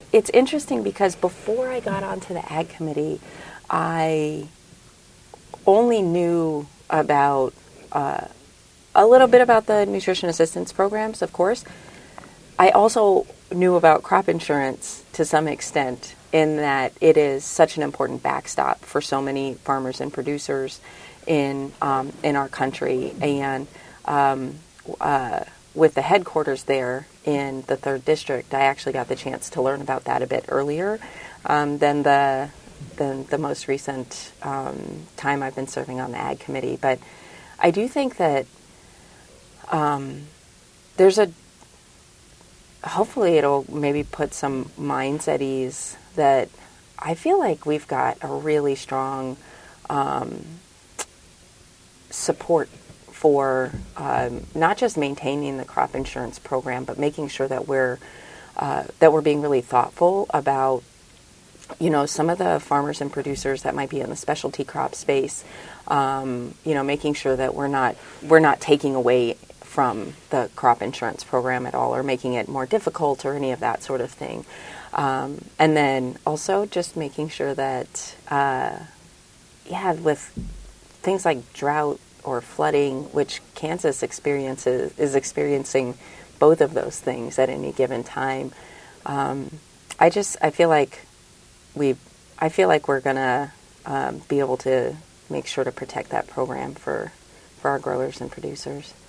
it's interesting because before I got onto the Ag Committee, I only knew about a little bit about the nutrition assistance programs, of course. I also knew about crop insurance to some extent in that it is such an important backstop for so many farmers and producers in our country. And with the headquarters there in the 3rd District, I actually got the chance to learn about that a bit earlier than the most recent time I've been serving on the Ag Committee. But I do think that there's hopefully it'll maybe put some minds at ease that I feel like we've got a really strong support for not just maintaining the crop insurance program, but making sure that we're being really thoughtful about, some of the farmers and producers that might be in the specialty crop space. Making sure that we're not taking away from the crop insurance program at all, or making it more difficult, or any of that sort of thing. And then also just making sure that, with things like drought or flooding, which Kansas is experiencing both of those things at any given time. I feel like we're gonna be able to make sure to protect that program for our growers and producers.